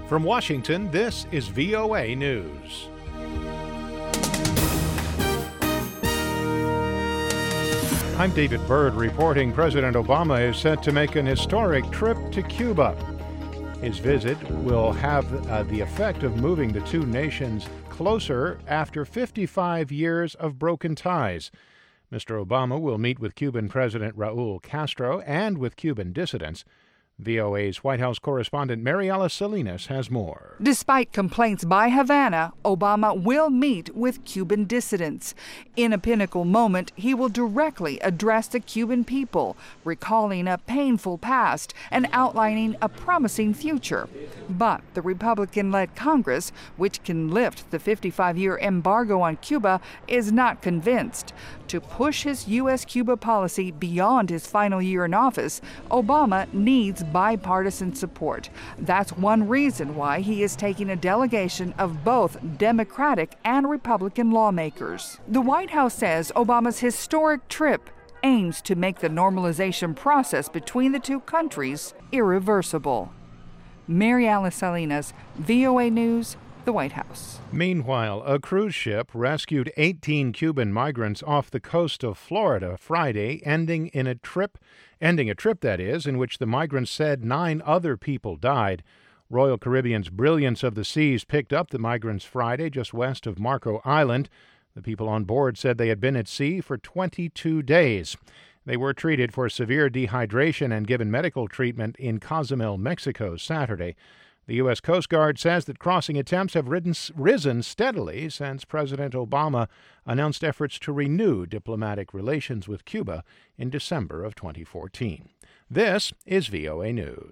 From Washington, this is VOA News. I'm David Byrd reporting President Obama is set to make an historic trip to Cuba. His visit will have the effect of moving the two nations closer after 55 years of broken ties. Mr. Obama will meet with Cuban President Raul Castro and with Cuban dissidents. VOA's White House correspondent Mariela Salinas has more. Despite complaints by Havana, Obama will meet with Cuban dissidents. In a pinnacle moment, he will directly address the Cuban people, recalling a painful past and outlining a promising future. But the Republican-led Congress, which can lift the 55-year embargo on Cuba, is not convinced. To push his U.S.-Cuba policy beyond his final year in office, Obama needs bipartisan support. That's one reason why he is taking a delegation of both Democratic and Republican lawmakers. The White House says Obama's historic trip aims to make the normalization process between the two countries irreversible. Mariela Salinas, VOA News, the White House. Meanwhile, a cruise ship rescued 18 Cuban migrants off the coast of Florida Friday, ending a trip that is, in which the migrants said 9 other people died. Royal Caribbean's Brilliance of the Seas picked up the migrants Friday just west of Marco Island. The people on board said they had been at sea for 22 days. They were treated for severe dehydration and given medical treatment in Cozumel, Mexico, Saturday. The U.S. Coast Guard says that crossing attempts have risen steadily since President Obama announced efforts to renew diplomatic relations with Cuba in December of 2014. This is VOA News.